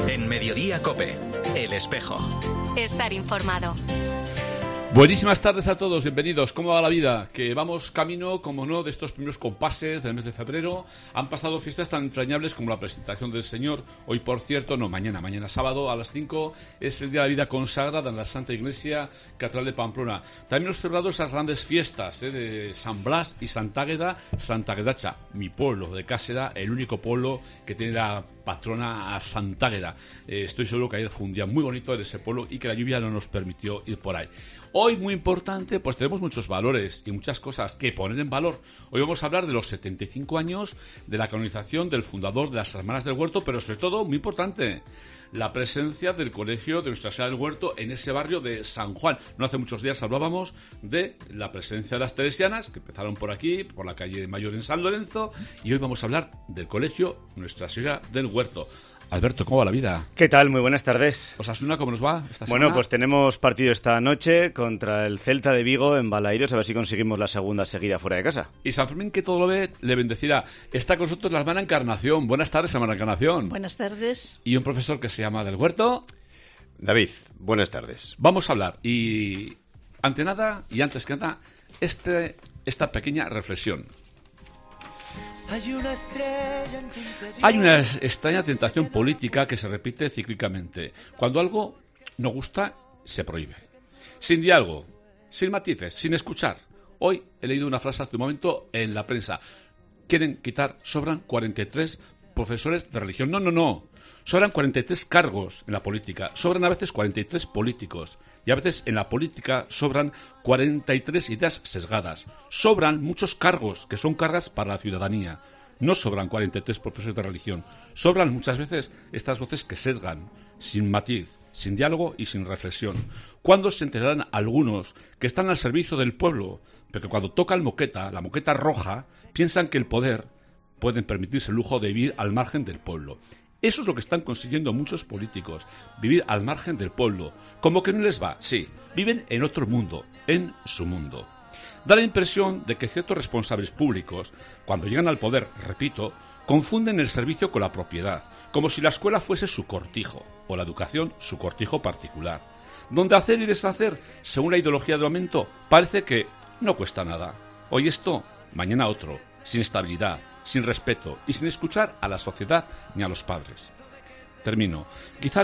En Mediodía COPE, El Espejo. Estar informado. Buenísimas tardes a todos, bienvenidos. ¿Cómo va la vida? Que vamos camino, como no, de estos primeros compases del mes de febrero. Han pasado fiestas tan entrañables como la presentación del Señor. Hoy, por cierto, mañana sábado a las 5 es el Día de la Vida Consagrada en la Santa Iglesia Catedral de Pamplona. También hemos celebrado esas grandes fiestas de San Blas y Santa Águeda, Santa Águedacha, mi pueblo de Cáseda, el único pueblo que tiene la patrona a Santa Águeda. Estoy seguro que ayer fue un día muy bonito en ese pueblo y que la lluvia no nos permitió ir por ahí. Hoy, muy importante, pues tenemos muchos valores y muchas cosas que poner en valor. Hoy vamos a hablar de los 75 años de la canonización del fundador de las Hermanas del Huerto, pero sobre todo, muy importante, la presencia del colegio de Nuestra Señora del Huerto en ese barrio de San Juan. No hace muchos días hablábamos de la presencia de las teresianas, que empezaron por aquí, por la calle Mayor en San Lorenzo, y hoy vamos a hablar del colegio Nuestra Señora del Huerto. Alberto, ¿cómo va la vida? ¿Qué tal? Muy buenas tardes. Osasuna, ¿cómo nos va esta semana? Bueno, pues tenemos partido esta noche contra el Celta de Vigo en Balaídos, a ver si conseguimos la segunda seguida fuera de casa. Y San Fermín, que todo lo ve, le bendecirá. Está con nosotros la hermana Encarnación. Buenas tardes, hermana Encarnación. Buenas tardes. Y un profesor que se llama Del Huerto. David, buenas tardes. Vamos a hablar, y ante nada, y antes que nada, esta pequeña reflexión. Hay una extraña tentación política que se repite cíclicamente. Cuando algo no gusta, se prohíbe. Sin diálogo, sin matices, sin escuchar. Hoy he leído una frase hace un momento en la prensa. Sobran 43 profesores de religión. No. Sobran 43 cargos en la política. Sobran a veces 43 políticos. Y a veces en la política sobran 43 ideas sesgadas. Sobran muchos cargos que son cargas para la ciudadanía. No sobran 43 profesores de religión. Sobran muchas veces estas voces que sesgan, sin matiz, sin diálogo y sin reflexión. ¿Cuándo se enterarán algunos que están al servicio del pueblo, pero que cuando toca la moqueta roja, piensan que el poder pueden permitirse el lujo de vivir al margen del pueblo? Eso es lo que están consiguiendo muchos políticos, vivir al margen del pueblo. Como que no les va, sí, viven en otro mundo, en su mundo. Da la impresión de que ciertos responsables públicos, cuando llegan al poder, repito, confunden el servicio con la propiedad, como si la escuela fuese su cortijo, o la educación su cortijo particular, donde hacer y deshacer, según la ideología del momento, parece que no cuesta nada. Hoy esto, mañana otro, sin estabilidad, sin respeto y sin escuchar a la sociedad ni a los padres. Termino. Quizá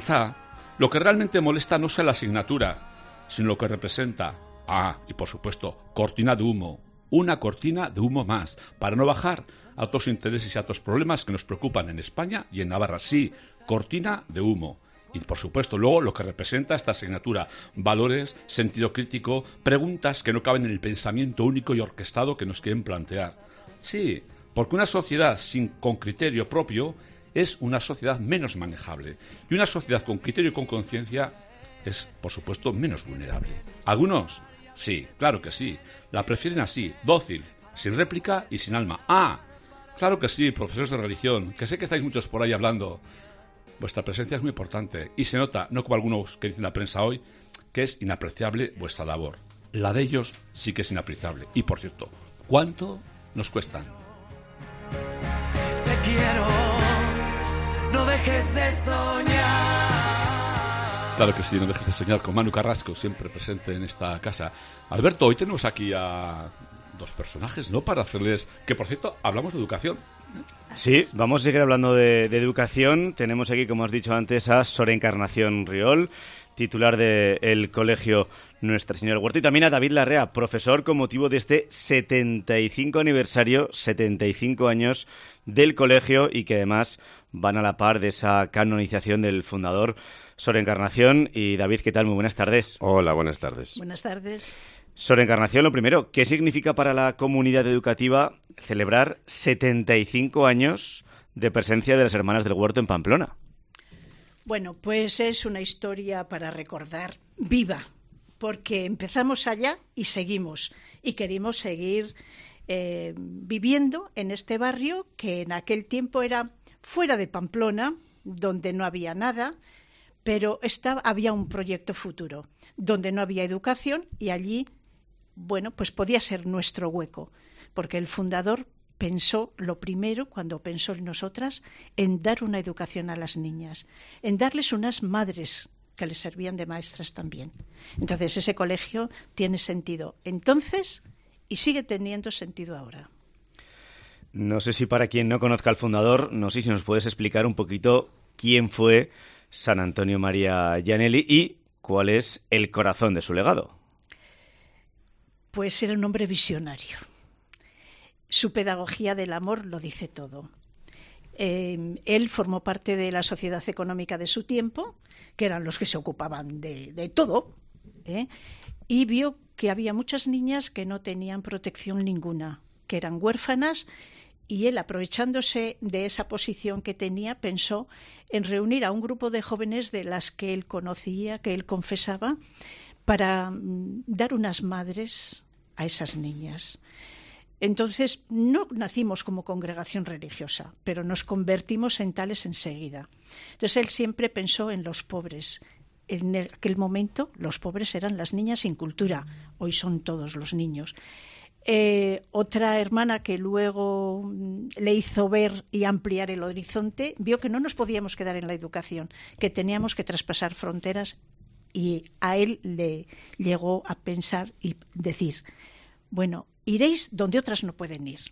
lo que realmente molesta no sea la asignatura, sino lo que representa. Y por supuesto, cortina de humo. Una cortina de humo más, para no bajar a otros intereses y a otros problemas que nos preocupan en España y en Navarra. Sí, cortina de humo. Y por supuesto luego lo que representa esta asignatura, valores, sentido crítico, preguntas que no caben en el pensamiento único y orquestado que nos quieren plantear. Sí, porque una sociedad con criterio propio es una sociedad menos manejable. Y una sociedad con criterio y con conciencia es, por supuesto, menos vulnerable. Algunos, sí, claro que sí, la prefieren así, dócil, sin réplica y sin alma. Claro que sí, profesores de religión, que sé que estáis muchos por ahí hablando. Vuestra presencia es muy importante y se nota, no como algunos que dicen la prensa hoy, que es inapreciable vuestra labor. La de ellos sí que es inapreciable. Y, por cierto, ¿cuánto nos cuestan? Te quiero, no dejes de soñar. Claro que sí, no dejes de soñar, con Manu Carrasco, siempre presente en esta casa. Alberto, hoy tenemos aquí a dos personajes, ¿no? Para hacerles... Que, por cierto, hablamos de educación. Sí, vamos a seguir hablando de educación. Tenemos aquí, como has dicho antes, a Sor Encarnación Riol, titular del colegio Nuestra Señora del Huerto, y también a David Larrea, profesor con motivo de este 75 aniversario, 75 años del colegio, y que además van a la par de esa canonización del fundador. Sor Encarnación y David, ¿qué tal? Muy buenas tardes. Hola, buenas tardes. Buenas tardes. Sor Encarnación, lo primero, ¿qué significa para la comunidad educativa celebrar 75 años de presencia de las Hermanas del Huerto en Pamplona? Bueno, pues es una historia para recordar viva, porque empezamos allá y seguimos, y queremos seguir viviendo en este barrio que en aquel tiempo era fuera de Pamplona, donde no había nada, pero había un proyecto futuro, donde no había educación, y allí, bueno, pues podía ser nuestro hueco, porque el fundador pensó, lo primero, cuando pensó en nosotras, en dar una educación a las niñas, en darles unas madres que les servían de maestras también. Entonces, ese colegio tiene sentido entonces y sigue teniendo sentido ahora. No sé si para quien no conozca al fundador, no sé si nos puedes explicar un poquito quién fue San Antonio María Gianelli y cuál es el corazón de su legado. Pues era un hombre visionario. Su pedagogía del amor lo dice todo. Él formó parte de la sociedad económica de su tiempo, que eran los que se ocupaban de todo, y vio que había muchas niñas que no tenían protección ninguna, que eran huérfanas, y él, aprovechándose de esa posición que tenía, pensó en reunir a un grupo de jóvenes de las que él conocía, que él confesaba, para dar unas madres a esas niñas. Entonces, no nacimos como congregación religiosa, pero nos convertimos en tales enseguida. Entonces, él siempre pensó en los pobres. En aquel momento, los pobres eran las niñas sin cultura. Hoy son todos los niños. Otra hermana que luego le hizo ver y ampliar el horizonte, vio que no nos podíamos quedar en la educación, que teníamos que traspasar fronteras, y a él le llegó a pensar y decir, bueno, iréis donde otras no pueden ir.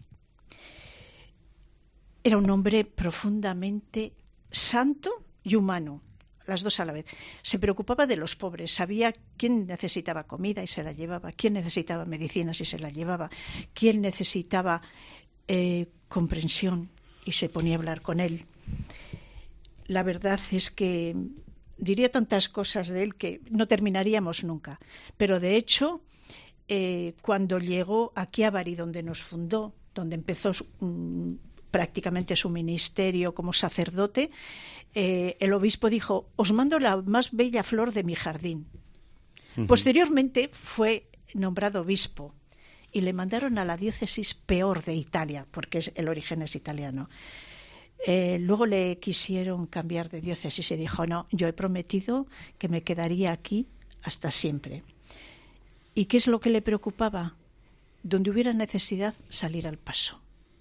Era un hombre profundamente santo y humano, las dos a la vez. Se preocupaba de los pobres, sabía quién necesitaba comida y se la llevaba, quién necesitaba medicinas y se la llevaba, quién necesitaba comprensión y se ponía a hablar con él. La verdad es que diría tantas cosas de él que no terminaríamos nunca, pero de hecho, cuando llegó aquí a Bari, donde nos fundó, donde empezó prácticamente su ministerio como sacerdote, el obispo dijo, os mando la más bella flor de mi jardín. Posteriormente fue nombrado obispo y le mandaron a la diócesis peor de Italia, porque el origen es italiano. Luego le quisieron cambiar de diócesis y dijo, no, yo he prometido que me quedaría aquí hasta siempre. ¿Y qué es lo que le preocupaba? Donde hubiera necesidad, salir al paso.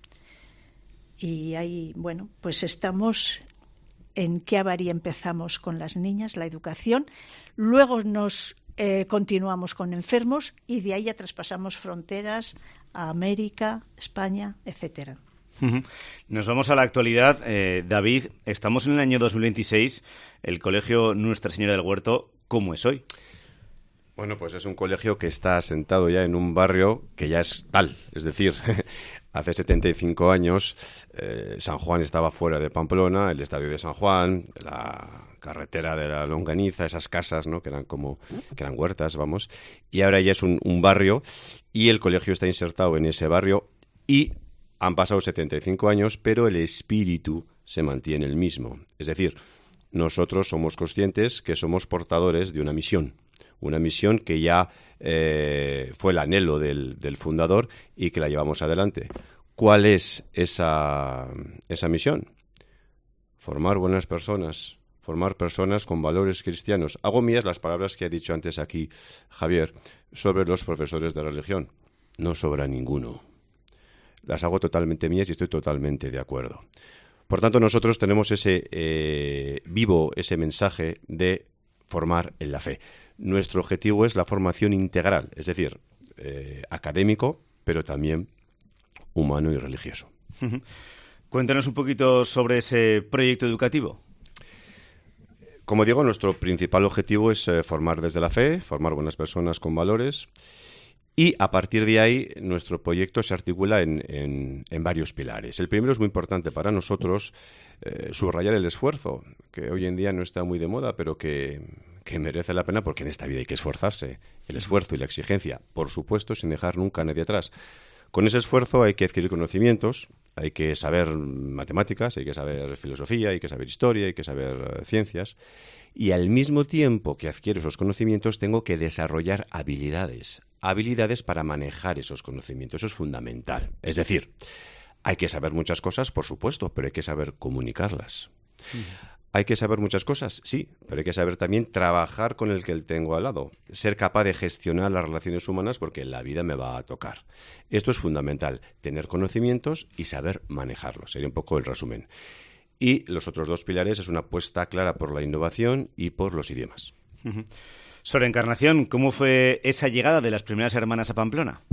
Y ahí, bueno, pues estamos en qué Bari empezamos con las niñas, la educación, luego nos continuamos con enfermos y de ahí ya traspasamos fronteras a América, España, etcétera. Nos vamos a la actualidad. David, estamos en el año 2026. El Colegio Nuestra Señora del Huerto, ¿cómo es hoy? Bueno, pues es un colegio que está asentado ya en un barrio que ya es tal. Es decir, hace 75 años San Juan estaba fuera de Pamplona, el estadio de San Juan, la carretera de la Longaniza, esas casas, ¿no? que eran huertas, vamos. Y ahora ya es un barrio y el colegio está insertado en ese barrio y han pasado 75 años, pero el espíritu se mantiene el mismo. Es decir, nosotros somos conscientes que somos portadores de una misión que ya fue el anhelo del fundador y que la llevamos adelante. ¿Cuál es esa misión? Formar buenas personas, formar personas con valores cristianos. Hago mías las palabras que ha dicho antes aquí Javier sobre los profesores de religión. No sobra ninguno. Las hago totalmente mías y estoy totalmente de acuerdo. Por tanto, nosotros tenemos ese mensaje de formar en la fe. Nuestro objetivo es la formación integral, es decir, académico, pero también humano y religioso. Cuéntanos un poquito sobre ese proyecto educativo. Como digo, nuestro principal objetivo es formar desde la fe, formar buenas personas con valores. Y a partir de ahí nuestro proyecto se articula en varios pilares. El primero es muy importante para nosotros, subrayar el esfuerzo, que hoy en día no está muy de moda, pero que merece la pena porque en esta vida hay que esforzarse. El esfuerzo y la exigencia, por supuesto, sin dejar nunca a nadie atrás. Con ese esfuerzo hay que adquirir conocimientos, hay que saber matemáticas, hay que saber filosofía, hay que saber historia, hay que saber ciencias. Y al mismo tiempo que adquiero esos conocimientos tengo que desarrollar habilidades para manejar esos conocimientos. Eso es fundamental. Es decir, hay que saber muchas cosas, por supuesto, pero hay que saber comunicarlas. ¿Hay que saber muchas cosas? Sí, pero hay que saber también trabajar con el que tengo al lado, ser capaz de gestionar las relaciones humanas porque la vida me va a tocar. Esto es fundamental, tener conocimientos y saber manejarlos, sería un poco el resumen. Y los otros 2 pilares es una apuesta clara por la innovación y por los idiomas. Sor Encarnación, ¿cómo fue esa llegada de las primeras hermanas a Pamplona?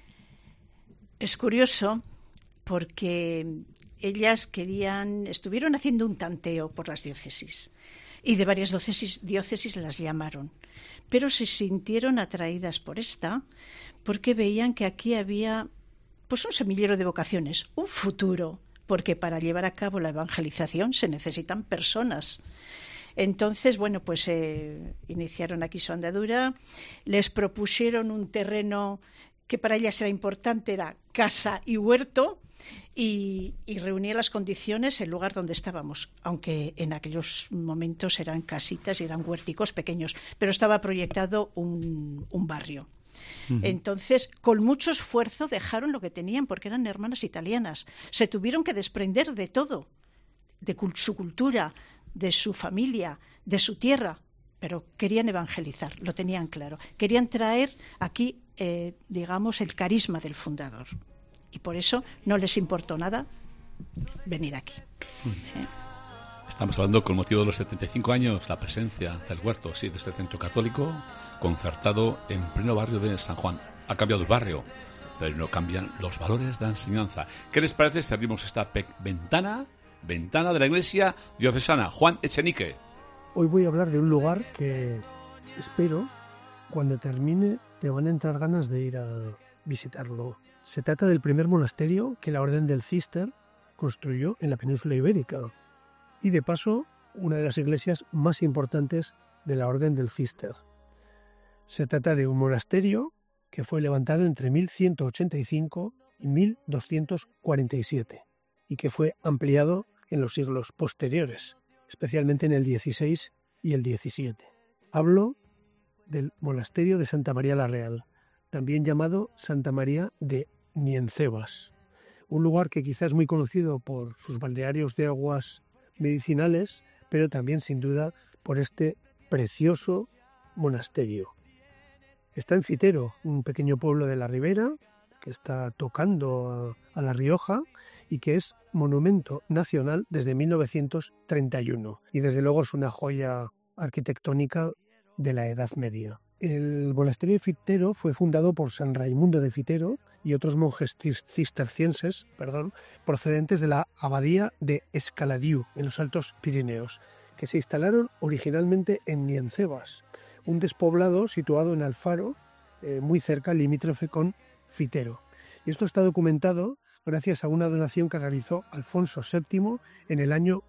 Es curioso porque ellas estuvieron haciendo un tanteo por las diócesis y de varias diócesis las llamaron, pero se sintieron atraídas por esta porque veían que aquí había pues un semillero de vocaciones, un futuro, porque para llevar a cabo la evangelización se necesitan personas. Entonces, pues iniciaron aquí su andadura, les propusieron un terreno que para ellas era importante, era casa y huerto, y reunía las condiciones el lugar donde estábamos, aunque en aquellos momentos eran casitas y eran huerticos pequeños, pero estaba proyectado un barrio. Uh-huh. Entonces, con mucho esfuerzo dejaron lo que tenían, porque eran hermanas italianas. Se tuvieron que desprender de todo, de su cultura, de su familia, de su tierra, pero querían evangelizar, lo tenían claro. Querían traer aquí, el carisma del fundador. Y por eso no les importó nada venir aquí. Estamos hablando con motivo de los 75 años, la presencia del huerto, de este centro católico concertado en pleno barrio de San Juan. Ha cambiado el barrio, pero no cambian los valores de la enseñanza. ¿Qué les parece si abrimos esta ventana de la iglesia diocesana? Juan Echenique. Hoy voy a hablar de un lugar que espero, cuando termine, te van a entrar ganas de ir a visitarlo. Se trata del primer monasterio que la Orden del Císter construyó en la península ibérica y, de paso, una de las iglesias más importantes de la Orden del Císter. Se trata de un monasterio que fue levantado entre 1185 y 1247 y que fue ampliado en los siglos posteriores, especialmente en el XVI y el XVII. Hablo del monasterio de Santa María la Real, también llamado Santa María de Niencebas, un lugar que quizás es muy conocido por sus balnearios de aguas medicinales, pero también sin duda por este precioso monasterio. Está en Fitero, un pequeño pueblo de la Ribera que está tocando a La Rioja y que es monumento nacional desde 1931 y desde luego es una joya arquitectónica de la Edad Media. El monasterio de Fitero fue fundado por San Raimundo de Fitero y otros monjes cistercienses, procedentes de la abadía de Escaladiu, en los Altos Pirineos, que se instalaron originalmente en Niencebas, un despoblado situado en Alfaro, muy cerca, limítrofe con Fitero. Y esto está documentado gracias a una donación que realizó Alfonso VII en el año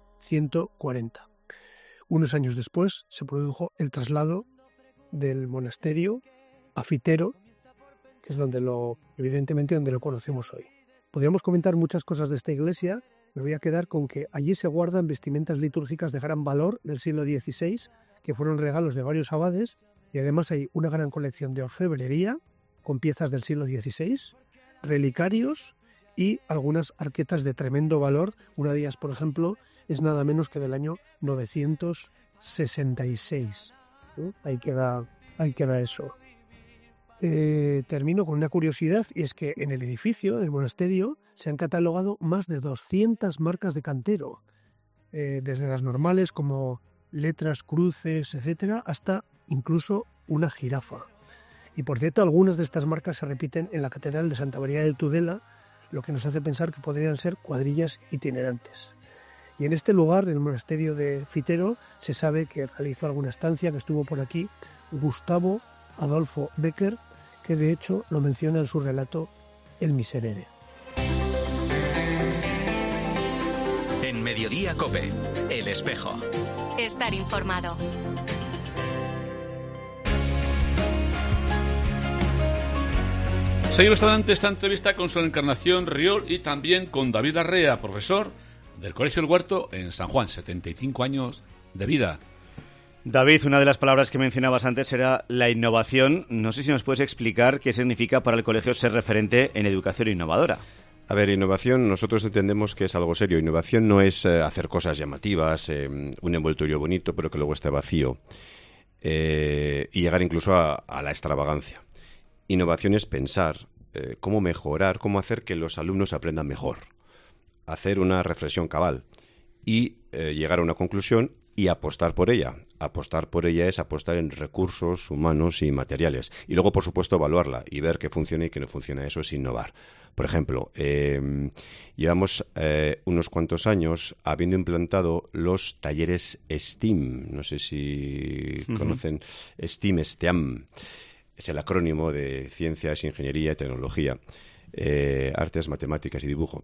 1140. Unos años después se produjo el traslado del monasterio a Fitero, que es evidentemente donde lo conocemos hoy. Podríamos comentar muchas cosas de esta iglesia. Me voy a quedar con que allí se guardan vestimentas litúrgicas de gran valor del siglo XVI, que fueron regalos de varios abades, y además hay una gran colección de orfebrería con piezas del siglo XVI, relicarios y algunas arquetas de tremendo valor. Una de ellas, por ejemplo, es nada menos que del año 966. Ahí queda eso. Termino con una curiosidad, y es que en el edificio del monasterio se han catalogado más de 200 marcas de cantero, desde las normales como letras, cruces, etcétera, hasta incluso una jirafa. Y por cierto, algunas de estas marcas se repiten en la Catedral de Santa María de Tudela, lo que nos hace pensar que podrían ser cuadrillas itinerantes. Y en este lugar, en el monasterio de Fitero, se sabe que realizó alguna estancia, que estuvo por aquí, Gustavo Adolfo Becker, que de hecho lo menciona en su relato El Miserere. En Mediodía COPE, El Espejo. Estar informado. Seguimos adelante esta entrevista con Sor Encarnación Riol y también con David Larrea, profesor del Colegio El Huerto en San Juan, 75 años de vida. David, una de las palabras que mencionabas antes era la innovación. No sé si nos puedes explicar qué significa para el colegio ser referente en educación innovadora. A ver, innovación, nosotros entendemos que es algo serio. Innovación no es hacer cosas llamativas, un envoltorio bonito, pero que luego esté vacío, y llegar incluso a la extravagancia. Innovación es pensar cómo mejorar, cómo hacer que los alumnos aprendan mejor, hacer una reflexión cabal y llegar a una conclusión y apostar por ella. Apostar por ella es apostar en recursos humanos y materiales. Y luego, por supuesto, evaluarla y ver qué funciona y qué no funciona. Eso es innovar. Por ejemplo, llevamos unos cuantos años habiendo implantado los talleres STEAM. No sé si conocen STEAM. Es el acrónimo de Ciencias, Ingeniería y Tecnología, Artes, Matemáticas y Dibujo.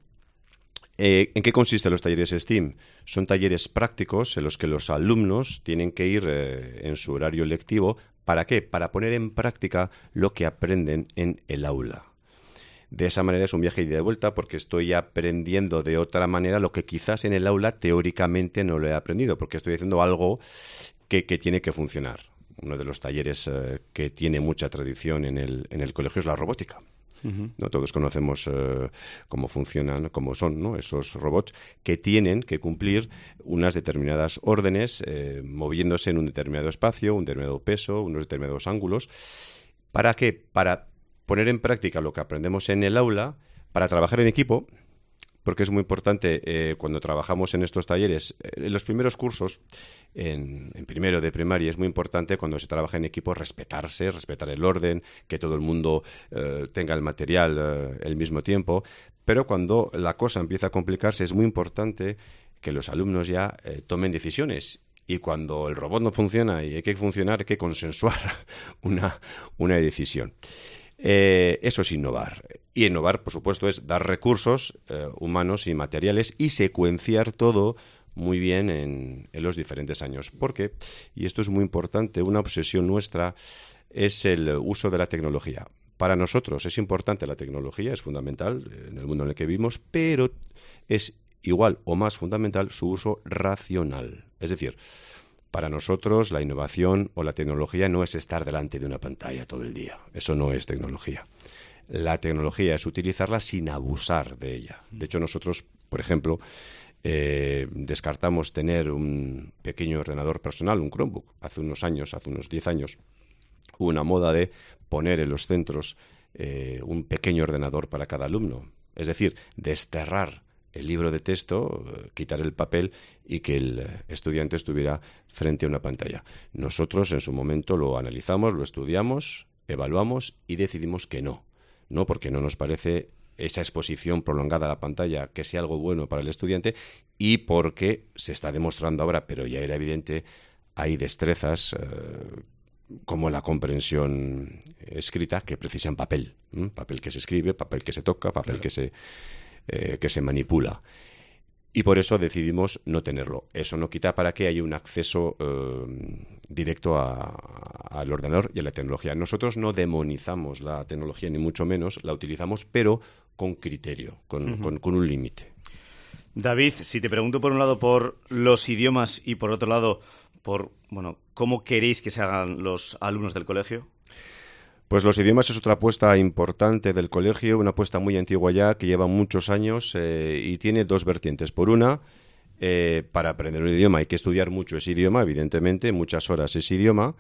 ¿En qué consisten los talleres STEAM? Son talleres prácticos en los que los alumnos tienen que ir en su horario lectivo. ¿Para qué? Para poner en práctica lo que aprenden en el aula. De esa manera es un viaje ida y de vuelta porque estoy aprendiendo de otra manera lo que quizás en el aula teóricamente no lo he aprendido, porque estoy haciendo algo que tiene que funcionar. Uno de los talleres que tiene mucha tradición en el colegio es la robótica. ¿No? Todos conocemos cómo funcionan, cómo son, ¿no? Esos robots que tienen que cumplir unas determinadas órdenes, moviéndose en un determinado espacio, un determinado peso, unos determinados ángulos. ¿Para qué? Para poner en práctica lo que aprendemos en el aula, para trabajar en equipo, porque es muy importante cuando trabajamos en estos talleres. En los primeros cursos, en primero de primaria, es muy importante cuando se trabaja en equipo respetarse, respetar el orden, que todo el mundo tenga el material al mismo tiempo. Pero cuando la cosa empieza a complicarse, es muy importante que los alumnos ya tomen decisiones. Y cuando el robot no funciona y hay que funcionar, hay que consensuar una decisión. Eso es innovar. Y innovar, por supuesto, es dar recursos humanos y materiales y secuenciar todo muy bien en los diferentes años. Porque, y esto es muy importante, una obsesión nuestra es el uso de la tecnología. Para nosotros es importante la tecnología, es fundamental en el mundo en el que vivimos, pero es igual o más fundamental su uso racional. Es decir, para nosotros la innovación o la tecnología no es estar delante de una pantalla todo el día. Eso no es tecnología. La tecnología es utilizarla sin abusar de ella. De hecho, nosotros, por ejemplo, descartamos tener un pequeño ordenador personal, un Chromebook. Hace unos 10 años, hubo una moda de poner en los centros un pequeño ordenador para cada alumno. Es decir, desterrar el libro de texto, quitar el papel y que el estudiante estuviera frente a una pantalla. Nosotros en su momento lo analizamos, lo estudiamos, evaluamos y decidimos que no. No, porque no nos parece esa exposición prolongada a la pantalla que sea algo bueno para el estudiante y porque se está demostrando ahora, pero ya era evidente, hay destrezas como la comprensión escrita que precisan papel. Papel que se escribe, papel que se toca, papel que se manipula. Y por eso decidimos no tenerlo. Eso no quita para que haya un acceso directo al ordenador y a la tecnología. Nosotros no demonizamos la tecnología, ni mucho menos, la utilizamos, pero con criterio, con un límite. David, si te pregunto por un lado por los idiomas y por otro lado por cómo queréis que se hagan los alumnos del colegio. Pues los idiomas es otra apuesta importante del colegio, una apuesta muy antigua ya, que lleva muchos años y tiene dos vertientes. Por una, para aprender un idioma hay que estudiar mucho ese idioma, evidentemente, muchas horas ese idioma.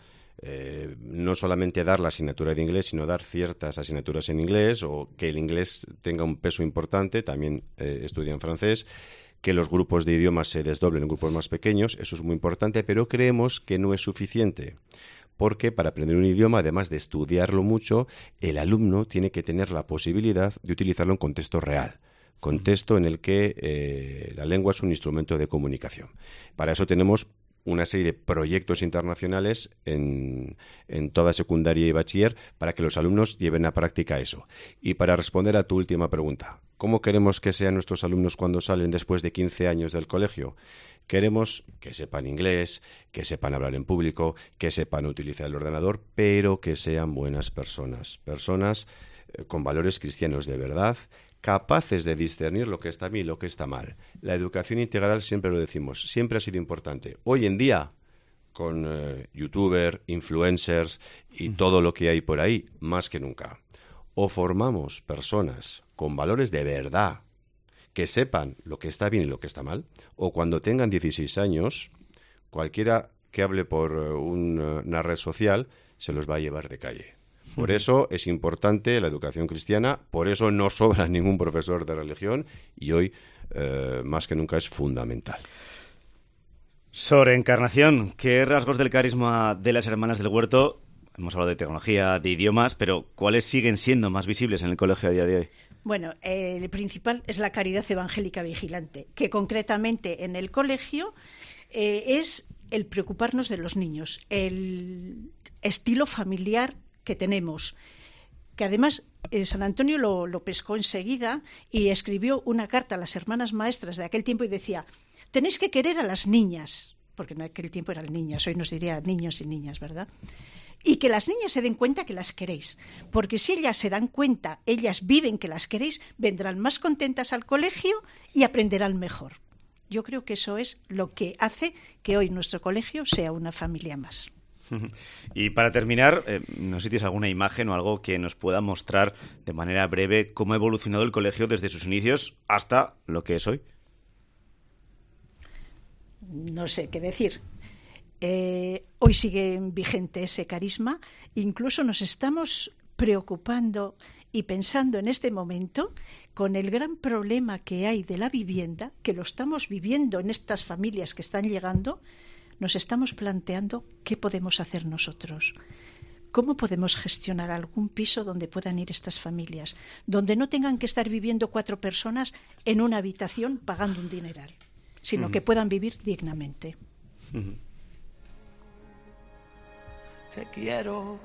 No solamente dar la asignatura de inglés, sino dar ciertas asignaturas en inglés o que el inglés tenga un peso importante, también estudian francés, que los grupos de idiomas se desdoblen en grupos más pequeños, eso es muy importante, pero creemos que no es suficiente. Porque para aprender un idioma, además de estudiarlo mucho, el alumno tiene que tener la posibilidad de utilizarlo en contexto real, contexto en el que la lengua es un instrumento de comunicación. Para eso tenemos una serie de proyectos internacionales en toda secundaria y bachiller para que los alumnos lleven a práctica eso. Y para responder a tu última pregunta, ¿cómo queremos que sean nuestros alumnos cuando salen después de 15 años del colegio? Queremos que sepan inglés, que sepan hablar en público, que sepan utilizar el ordenador, pero que sean buenas personas. Personas con valores cristianos de verdad, capaces de discernir lo que está bien y lo que está mal. La educación integral, siempre lo decimos, siempre ha sido importante. Hoy en día, con youtubers, influencers y todo lo que hay por ahí, más que nunca. O formamos personas con valores de verdad, que sepan lo que está bien y lo que está mal, o cuando tengan 16 años, cualquiera que hable por una red social se los va a llevar de calle. Por eso es importante la educación cristiana, por eso no sobra ningún profesor de religión y hoy más que nunca es fundamental. Sor Encarnación, ¿qué rasgos del carisma de las Hermanas del Huerto? Hemos hablado de tecnología, de idiomas, pero ¿cuáles siguen siendo más visibles en el colegio a día de hoy? Bueno, el principal es la caridad evangélica vigilante, que concretamente en el colegio es el preocuparnos de los niños, el estilo familiar que tenemos, que además San Antonio lo pescó enseguida y escribió una carta a las hermanas maestras de aquel tiempo y decía: tenéis que querer a las niñas, porque en aquel tiempo eran niñas, hoy nos diría niños y niñas, ¿verdad? Y que las niñas se den cuenta que las queréis, porque si ellas se dan cuenta, ellas viven que las queréis, vendrán más contentas al colegio y aprenderán mejor. Yo creo que eso es lo que hace que hoy nuestro colegio sea una familia más. Y para terminar, no sé si tienes alguna imagen o algo que nos pueda mostrar de manera breve cómo ha evolucionado el colegio desde sus inicios hasta lo que es hoy. No sé qué decir. Hoy sigue vigente ese carisma. Incluso nos estamos preocupando y pensando en este momento con el gran problema que hay de la vivienda, que lo estamos viviendo en estas familias que están llegando. Nos estamos planteando qué podemos hacer nosotros. ¿Cómo podemos gestionar algún piso donde puedan ir estas familias? Donde no tengan que estar viviendo 4 personas en una habitación pagando un dineral, sino que puedan vivir dignamente. Te quiero.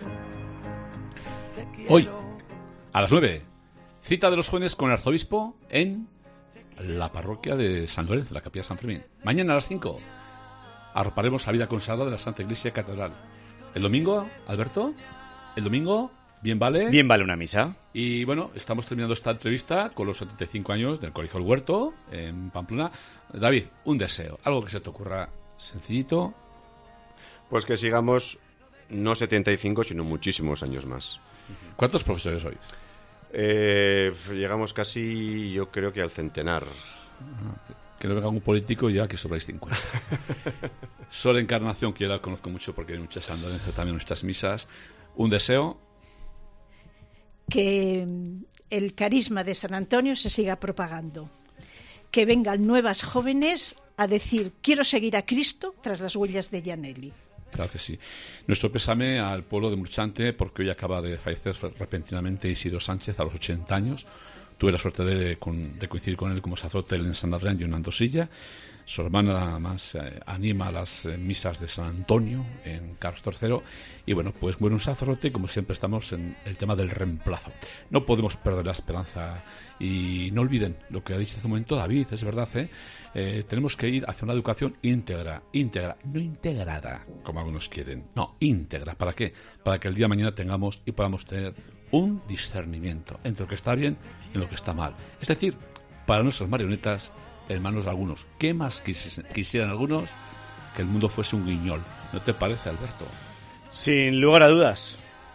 Hoy, a las 9, cita de los jóvenes con el arzobispo en la parroquia de San Lorenzo, la capilla de San Fermín. Mañana a las 5. Arroparemos la vida consagrada de la Santa Iglesia Catedral. El domingo, Alberto, bien vale. Bien vale una misa. Y bueno, estamos terminando esta entrevista con los 75 años del Colegio El Huerto en Pamplona. David, un deseo, algo que se te ocurra sencillito. Pues que sigamos no 75, sino muchísimos años más. ¿Cuántos profesores sois? Llegamos casi, yo creo que al centenar. Que no venga un político ya que sobráis 50. Sor Encarnación, que yo la conozco mucho porque hay muchas San Lorenzo también en nuestras misas. Un deseo. Que el carisma de San Antonio se siga propagando. Que vengan nuevas jóvenes a decir: quiero seguir a Cristo tras las huellas de Gianelli. Claro que sí. Nuestro pésame al pueblo de Murchante, porque hoy acaba de fallecer repentinamente Isidro Sánchez a los 80 años. Tuve la suerte de coincidir con él como sacerdote en San Adrián y en Andosilla. Su hermana además anima las misas de San Antonio en Carlos III. Y bueno, pues un sacerdote, como siempre estamos en el tema del reemplazo. No podemos perder la esperanza y no olviden lo que ha dicho hace un momento David, es verdad, tenemos que ir hacia una educación íntegra, no integrada, como algunos quieren, no, íntegra. ¿Para qué? Para que el día de mañana tengamos y podamos tener un discernimiento entre lo que está bien y lo que está mal. Es decir, para nuestras marionetas, hermanos algunos, ¿qué más quisieran algunos? Que el mundo fuese un guiñol. ¿No te parece, Alberto? Sin lugar a dudas.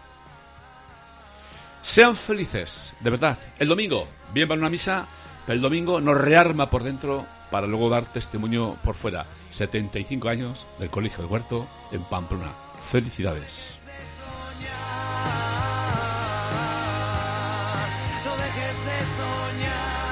Sean felices, de verdad. El domingo, bien van a una misa, pero el domingo nos rearma por dentro para luego dar testimonio por fuera. 75 años del Colegio del Huerto en Pamplona. Felicidades. No dejes de soñar.